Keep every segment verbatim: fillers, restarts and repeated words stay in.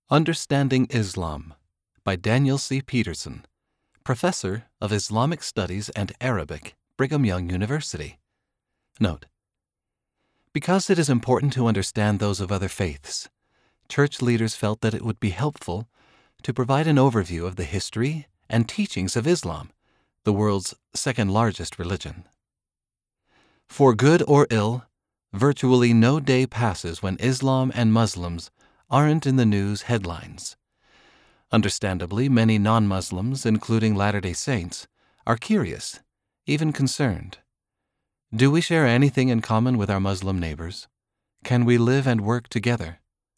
Understanding Islam by Daniel C. Peterson, Professor of Islamic Studies and Arabic, Brigham Young University. Note: because it is important to understand those of other faiths, church leaders felt that it would be helpful to provide an overview of the history and teachings of Islam, the world's second largest religion. For good or ill, virtually no day passes when Islam and Muslims aren't in the news headlines. Understandably, many non-Muslims, including Latter-day Saints, are curious, even concerned. Do we share anything in common with our Muslim neighbors? Can we live and work together?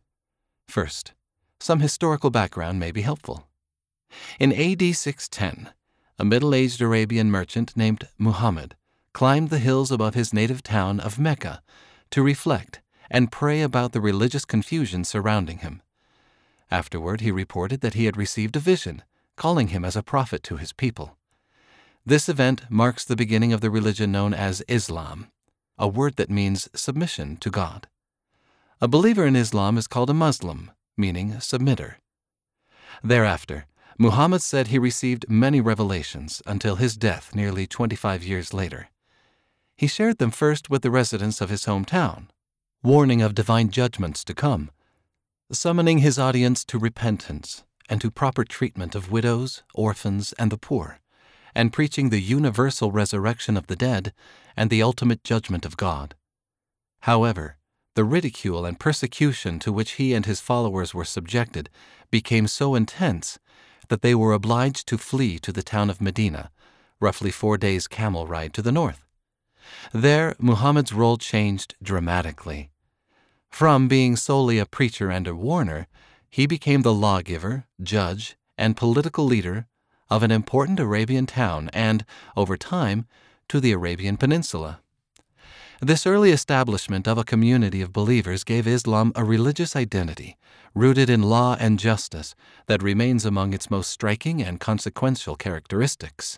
First, some historical background may be helpful. In A D six ten, a middle-aged Arabian merchant named Muhammad climbed the hills above his native town of Mecca to reflect and pray about the religious confusion surrounding him. Afterward, he reported that he had received a vision, calling him as a prophet to his people. This event marks the beginning of the religion known as Islam, a word that means submission to God. A believer in Islam is called a Muslim, meaning submitter. Thereafter, Muhammad said he received many revelations until his death nearly twenty-five years later. He shared them first with the residents of his hometown, warning of divine judgments to come, summoning his audience to repentance and to proper treatment of widows, orphans, and the poor, and preaching the universal resurrection of the dead and the ultimate judgment of God. However, the ridicule and persecution to which he and his followers were subjected became so intense that they were obliged to flee to the town of Medina, roughly four days' camel ride to the north. There, Muhammad's role changed dramatically. From being solely a preacher and a warner, he became the lawgiver, judge, and political leader of an important Arabian town and, over time, to the Arabian Peninsula. This early establishment of a community of believers gave Islam a religious identity rooted in law and justice that remains among its most striking and consequential characteristics.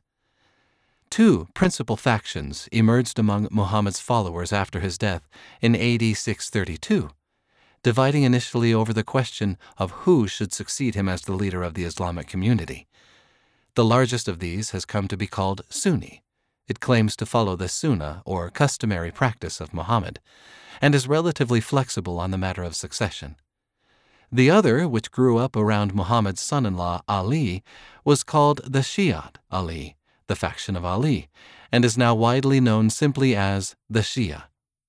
Two principal factions emerged among Muhammad's followers after his death in A D six thirty-two, dividing initially over the question of who should succeed him as the leader of the Islamic community. The largest of these has come to be called Sunni. It claims to follow the Sunnah, or customary practice of Muhammad, and is relatively flexible on the matter of succession. The other, which grew up around Muhammad's son-in-law Ali, was called the Shi'at Ali, the faction of Ali, and is now widely known simply as the Shia.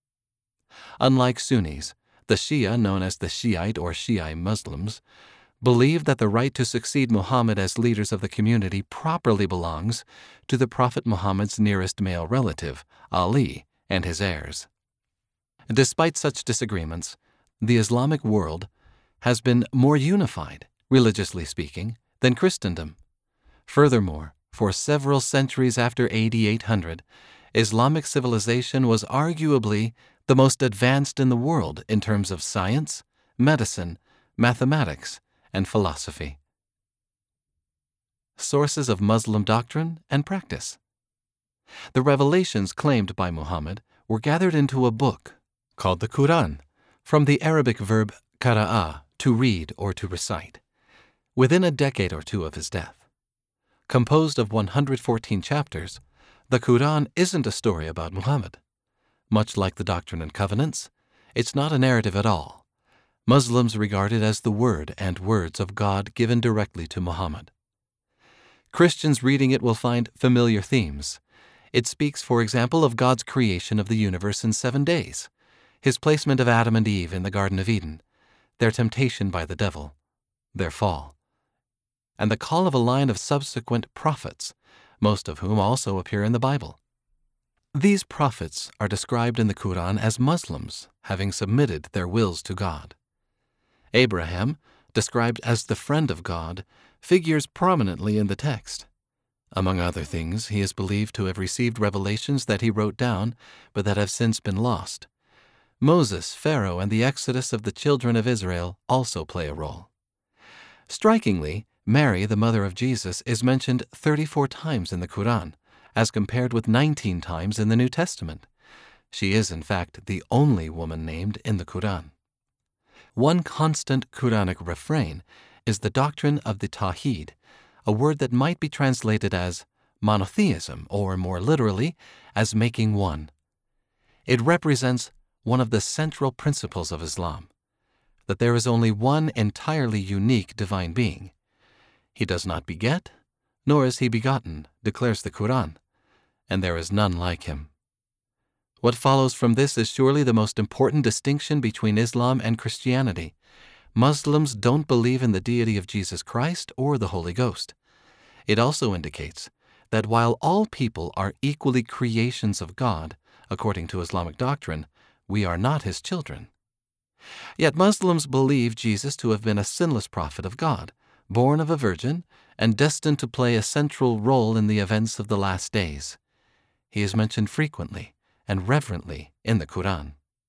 Unlike Sunnis, the Shia, known as the Shiite or Shiite Muslims, believe that the right to succeed Muhammad as leaders of the community properly belongs to the Prophet Muhammad's nearest male relative, Ali, and his heirs. Despite such disagreements, the Islamic world has been more unified, religiously speaking, than Christendom. Furthermore, for several centuries after A D eight hundred, Islamic civilization was arguably the most advanced in the world in terms of science, medicine, mathematics, and philosophy. Sources of Muslim doctrine and practice. The revelations claimed by Muhammad were gathered into a book called the Quran, from the Arabic verb qara'a, to read or to recite, within a decade or two of his death. Composed of one hundred fourteen chapters, the Quran isn't a story about Muhammad. Much like the Doctrine and Covenants, it's not a narrative at all. Muslims regard it as the word and words of God given directly to Muhammad. Christians reading it will find familiar themes. It speaks, for example, of God's creation of the universe in seven days, his placement of Adam and Eve in the Garden of Eden, their temptation by the devil, their fall, and the call of a line of subsequent prophets, most of whom also appear in the Bible. These prophets are described in the Quran as Muslims, having submitted their wills to God. Abraham, described as the friend of God, figures prominently in the text. Among other things, he is believed to have received revelations that he wrote down, but that have since been lost. Moses, Pharaoh, and the exodus of the children of Israel also play a role. Strikingly, Mary, the mother of Jesus, is mentioned thirty-four times in the Quran, as compared with nineteen times in the New Testament. She is, in fact, the only woman named in the Quran. One constant Quranic refrain is the doctrine of the Tawhid, a word that might be translated as monotheism, or more literally, as making one. It represents one of the central principles of Islam, that there is only one entirely unique divine being. He does not beget, nor is he begotten, declares the Quran, and there is none like him. What follows from this is surely the most important distinction between Islam and Christianity. Muslims don't believe in the deity of Jesus Christ or the Holy Ghost. It also indicates that while all people are equally creations of God, according to Islamic doctrine, we are not his children. Yet Muslims believe Jesus to have been a sinless prophet of God, born of a virgin, and destined to play a central role in the events of the last days. He is mentioned frequently and reverently in the Quran.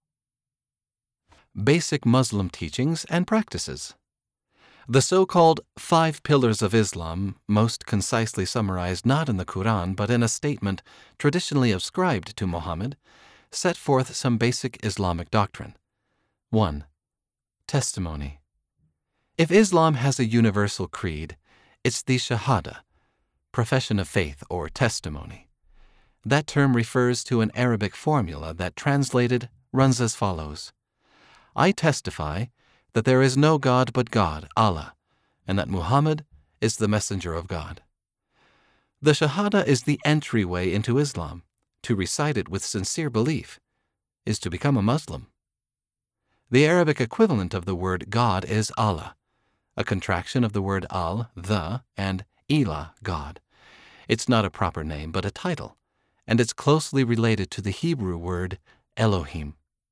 Basic Muslim teachings and practices. The so-called five pillars of Islam, most concisely summarized not in the Quran but in a statement traditionally ascribed to Muhammad, set forth some basic Islamic doctrine. one. Testimony. If Islam has a universal creed, it's the Shahada, profession of faith or testimony. That term refers to an Arabic formula that, translated, runs as follows. I testify that there is no God but God, Allah, and that Muhammad is the messenger of God. The Shahada is the entryway into Islam. To recite it with sincere belief is to become a Muslim. The Arabic equivalent of the word God is Allah, a contraction of the word al, the, and ilah, God. It's not a proper name, but a title, and it's closely related to the Hebrew word Elohim.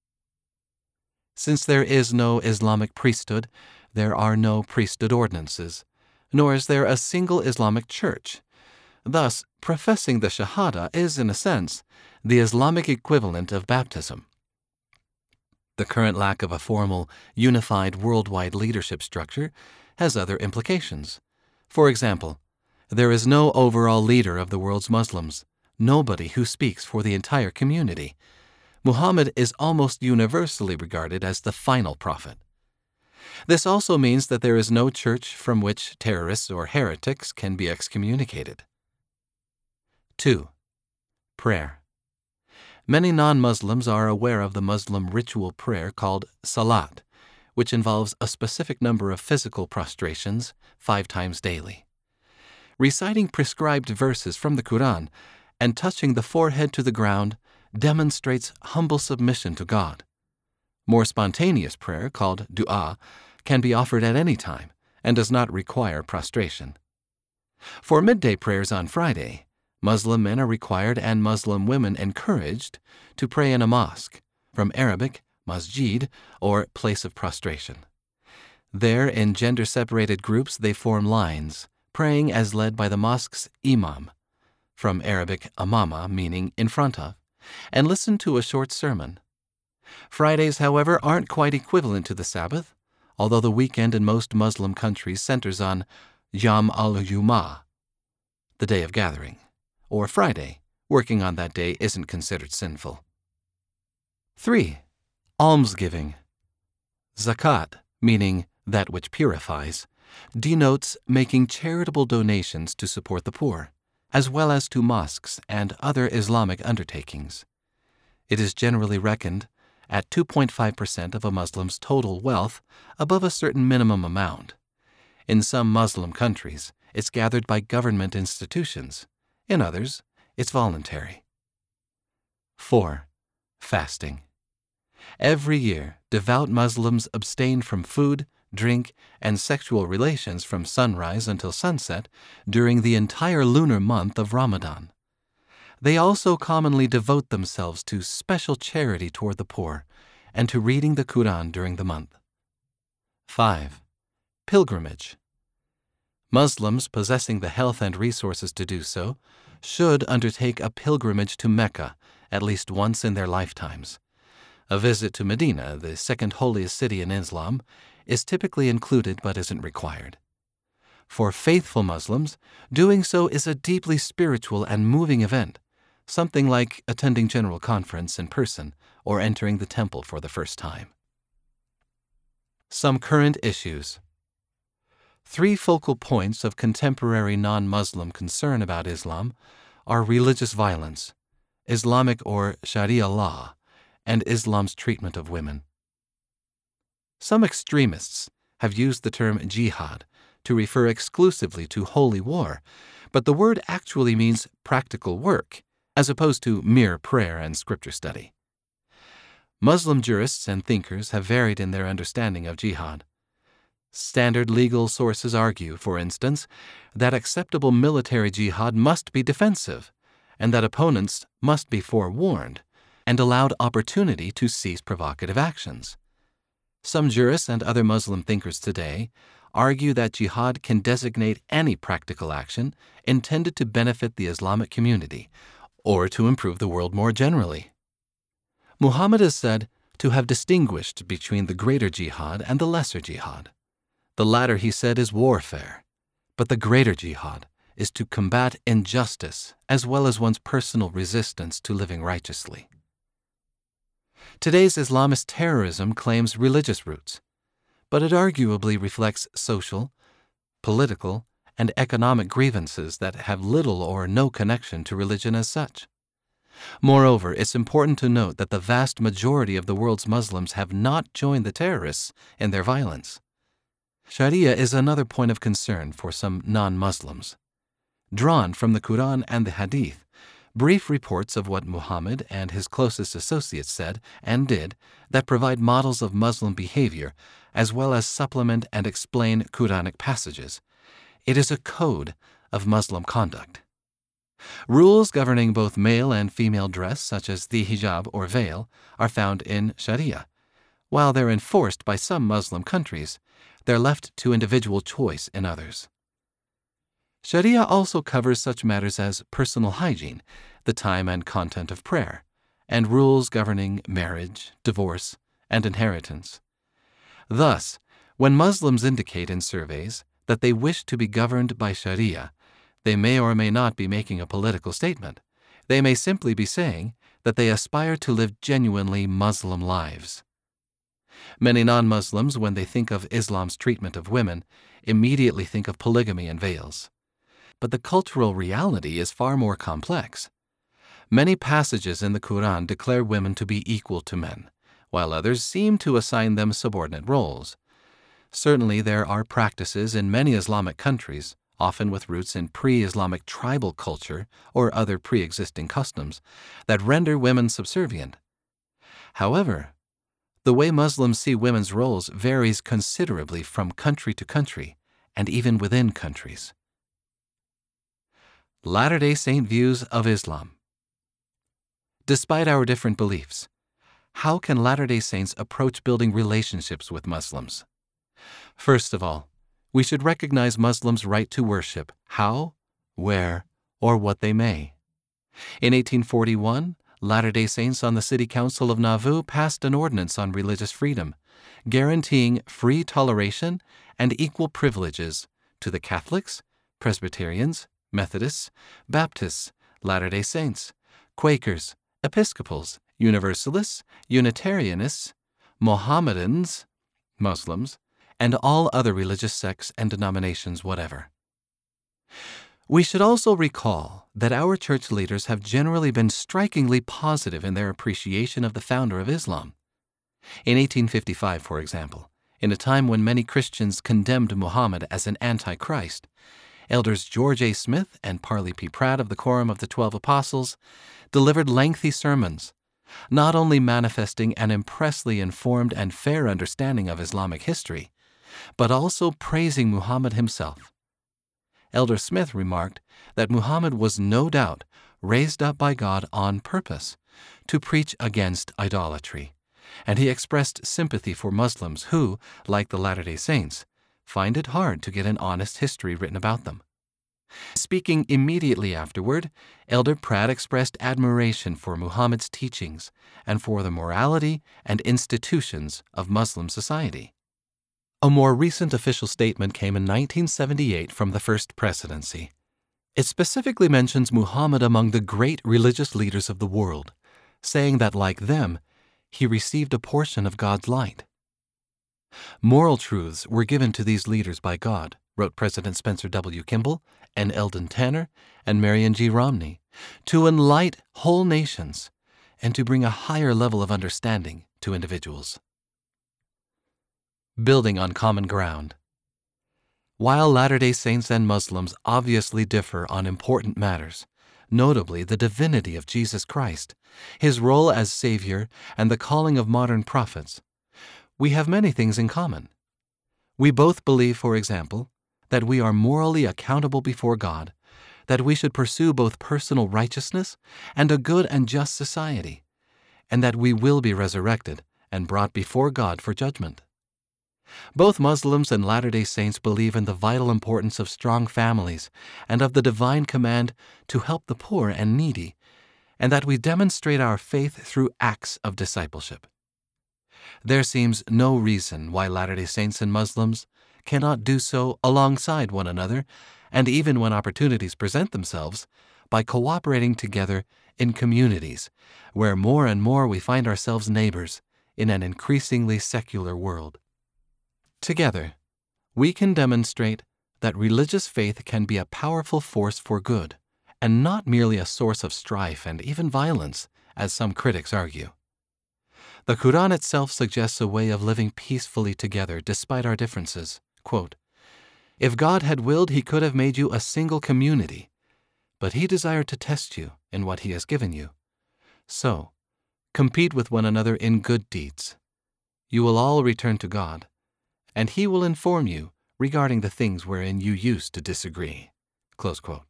Since there is no Islamic priesthood, there are no priesthood ordinances, nor is there a single Islamic church. Thus, professing the Shahada is, in a sense, the Islamic equivalent of baptism. The current lack of a formal, unified worldwide leadership structure has other implications. For example, there is no overall leader of the world's Muslims, nobody who speaks for the entire community. Muhammad is almost universally regarded as the final prophet. This also means that there is no church from which terrorists or heretics can be excommunicated. two. Prayer. Many non-Muslims are aware of the Muslim ritual prayer called Salat, which involves a specific number of physical prostrations five times daily. Reciting prescribed verses from the Quran and touching the forehead to the ground demonstrates humble submission to God. More spontaneous prayer, called dua, can be offered at any time and does not require prostration. For midday prayers on Friday, Muslim men are required and Muslim women encouraged to pray in a mosque, from Arabic, masjid, or place of prostration. There, in gender-separated groups, they form lines, praying as led by the mosque's imam, from Arabic amama, meaning in front of, and listen to a short sermon. Fridays, however, aren't quite equivalent to the Sabbath, although the weekend in most Muslim countries centers on Yom al-Jum'ah, the day of gathering, or Friday. Working on that day isn't considered sinful. three. Almsgiving. Zakat, meaning that which purifies, denotes making charitable donations to support the poor, as well as to mosques and other Islamic undertakings. It is generally reckoned at two point five percent of a Muslim's total wealth above a certain minimum amount. In some Muslim countries, it's gathered by government institutions. In others, it's voluntary. four. Fasting. Every year, devout Muslims abstain from food, drink, and sexual relations from sunrise until sunset during the entire lunar month of Ramadan. They also commonly devote themselves to special charity toward the poor and to reading the Quran during the month. five. Pilgrimage. Muslims possessing the health and resources to do so should undertake a pilgrimage to Mecca at least once in their lifetimes. A visit to Medina, the second holiest city in Islam, is typically included but isn't required. For faithful Muslims, doing so is a deeply spiritual and moving event, something like attending General Conference in person or entering the temple for the first time. Some current issues. Three focal points of contemporary non-Muslim concern about Islam are religious violence, Islamic or Sharia law, and Islam's treatment of women. Some extremists have used the term jihad to refer exclusively to holy war, but the word actually means practical work, as opposed to mere prayer and scripture study. Muslim jurists and thinkers have varied in their understanding of jihad. Standard legal sources argue, for instance, that acceptable military jihad must be defensive, and that opponents must be forewarned and allowed opportunity to cease provocative actions. Some jurists and other Muslim thinkers today argue that jihad can designate any practical action intended to benefit the Islamic community or to improve the world more generally. Muhammad is said to have distinguished between the greater jihad and the lesser jihad. The latter, he said, is warfare, but the greater jihad is to combat injustice as well as one's personal resistance to living righteously. Today's Islamist terrorism claims religious roots, but it arguably reflects social, political, and economic grievances that have little or no connection to religion as such. Moreover, it's important to note that the vast majority of the world's Muslims have not joined the terrorists in their violence. Sharia is another point of concern for some non-Muslims. Drawn from the Quran and the Hadith, brief reports of what Muhammad and his closest associates said and did that provide models of Muslim behavior as well as supplement and explain Quranic passages. It is a code of Muslim conduct. Rules governing both male and female dress, such as the hijab or veil, are found in Sharia. While they're enforced by some Muslim countries, they're left to individual choice in others. Sharia also covers such matters as personal hygiene, the time and content of prayer, and rules governing marriage, divorce, and inheritance. Thus, when Muslims indicate in surveys that they wish to be governed by Sharia, they may or may not be making a political statement. They may simply be saying that they aspire to live genuinely Muslim lives. Many non-Muslims, when they think of Islam's treatment of women, immediately think of polygamy and veils. But the cultural reality is far more complex. Many passages in the Quran declare women to be equal to men, while others seem to assign them subordinate roles. Certainly there are practices in many Islamic countries, often with roots in pre-Islamic tribal culture or other pre-existing customs, that render women subservient. However, the way Muslims see women's roles varies considerably from country to country, and even within countries. Latter-day Saint views of Islam. Despite our different beliefs, how can Latter-day Saints approach building relationships with Muslims? First of all, we should recognize Muslims' right to worship how, where, or what they may. In eighteen forty-one, Latter-day Saints on the City Council of Nauvoo passed an ordinance on religious freedom, guaranteeing free toleration and equal privileges to the Catholics, Presbyterians, Methodists, Baptists, Latter-day Saints, Quakers, Episcopals, Universalists, Unitarianists, Mohammedans, Muslims, and all other religious sects and denominations whatever. We should also recall that our church leaders have generally been strikingly positive in their appreciation of the founder of Islam. In eighteen fifty-five, for example, in a time when many Christians condemned Muhammad as an antichrist, Elders George A. Smith and Parley P. Pratt of the Quorum of the Twelve Apostles delivered lengthy sermons, not only manifesting an impressively informed and fair understanding of Islamic history, but also praising Muhammad himself. Elder Smith remarked that Muhammad was no doubt raised up by God on purpose to preach against idolatry, and he expressed sympathy for Muslims who, like the Latter-day Saints, find it hard to get an honest history written about them. Speaking immediately afterward, Elder Pratt expressed admiration for Muhammad's teachings and for the morality and institutions of Muslim society. A more recent official statement came in nineteen seventy-eight from the First Presidency. It specifically mentions Muhammad among the great religious leaders of the world, saying that, like them, he received a portion of God's light. Moral truths were given to these leaders by God, wrote President Spencer W. Kimball and Eldon Tanner and Marion G. Romney, to enlighten whole nations and to bring a higher level of understanding to individuals. Building on common ground. While Latter-day Saints and Muslims obviously differ on important matters, notably the divinity of Jesus Christ, his role as Savior, and the calling of modern prophets, we have many things in common. We both believe, for example, that we are morally accountable before God, that we should pursue both personal righteousness and a good and just society, and that we will be resurrected and brought before God for judgment. Both Muslims and Latter-day Saints believe in the vital importance of strong families and of the divine command to help the poor and needy, and that we demonstrate our faith through acts of discipleship. There seems no reason why Latter-day Saints and Muslims cannot do so alongside one another, and even when opportunities present themselves, by cooperating together in communities where more and more we find ourselves neighbors in an increasingly secular world. Together, we can demonstrate that religious faith can be a powerful force for good, and not merely a source of strife and even violence, as some critics argue. The Quran itself suggests a way of living peacefully together despite our differences. Quote, "If God had willed, he could have made you a single community, but he desired to test you in what he has given you. So, compete with one another in good deeds. You will all return to God, and he will inform you regarding the things wherein you used to disagree." Close quote.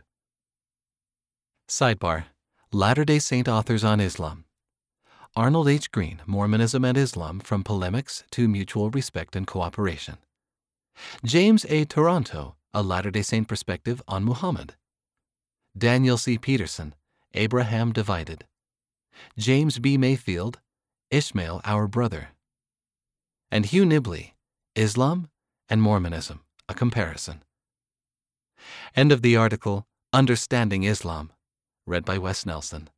Sidebar: Latter-day Saint authors on Islam. Arnold H. Green, Mormonism and Islam, From Polemics to Mutual Respect and Cooperation. James A. Toronto, A Latter-day Saint Perspective on Muhammad. Daniel C. Peterson, Abraham Divided. James B. Mayfield, Ishmael Our Brother. And Hugh Nibley, Islam and Mormonism, A Comparison. End of the article, Understanding Islam, read by Wes Nelson.